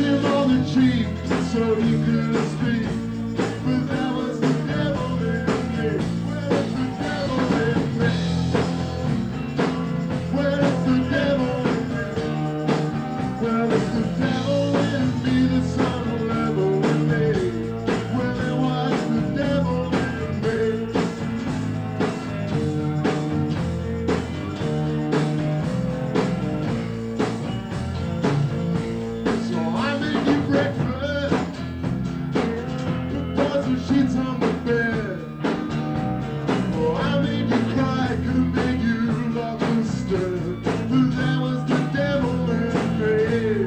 him on the cheek so he could speak. But that was the devil in me. Well, it's the devil in me. Well, it's the devil in me. Well, it's the devil in me that's on the level with me. Well, it was the devil in me. So I made you breakfast, put some sheets on the bed. Oh, I made you cry, could've made you love instead. But that was the devil in me.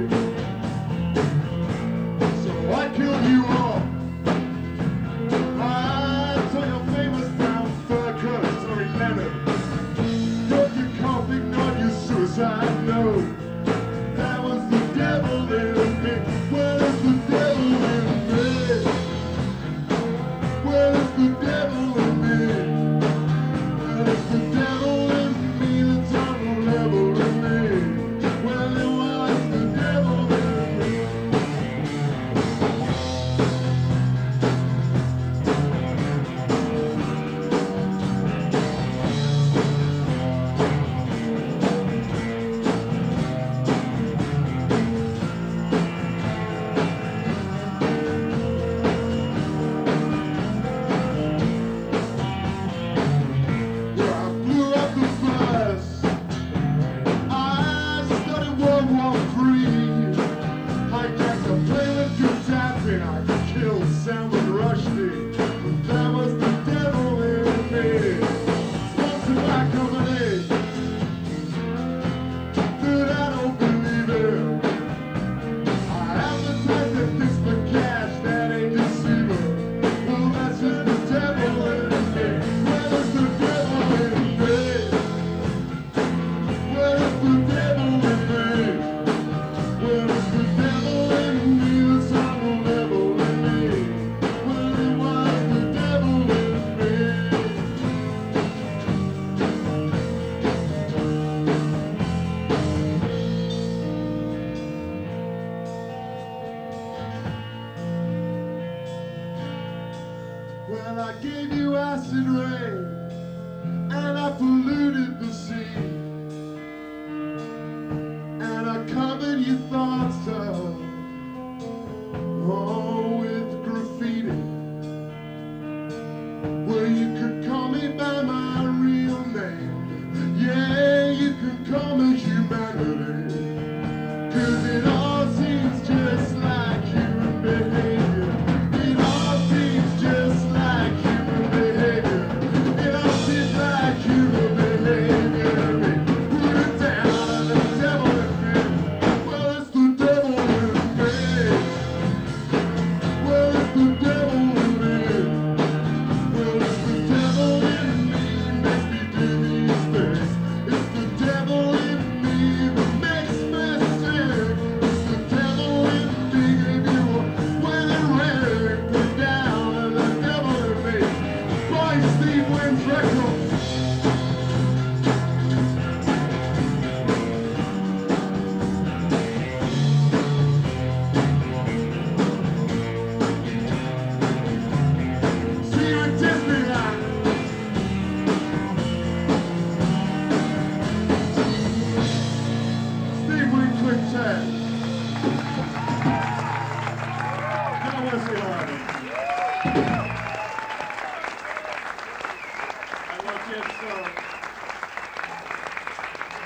So I killed you all. I saw your famous brown fur coat, sorry, Leonard. Broke your coffee, not your suicide note. That was the devil in me. Well, it's the devil in me. Well, it's the devil in me. Well, it's the devil in me that's on the level with me. Well, it was the devil in me. I blew up the bus. I studied World War III. Hijacked a plane with Gaddafi. I killed Salman Rushdie. That was the devil in me. Sponsored by a company that I don't believe in. I advertised at this for cash. That ain't deceiver. Well, that's just the devil in me. Well, it's the devil in me. Well, it's the devil in me. Well, it's the devil in me that's on the level with me. Well, it was the devil in me. Well, I gave you acid rain.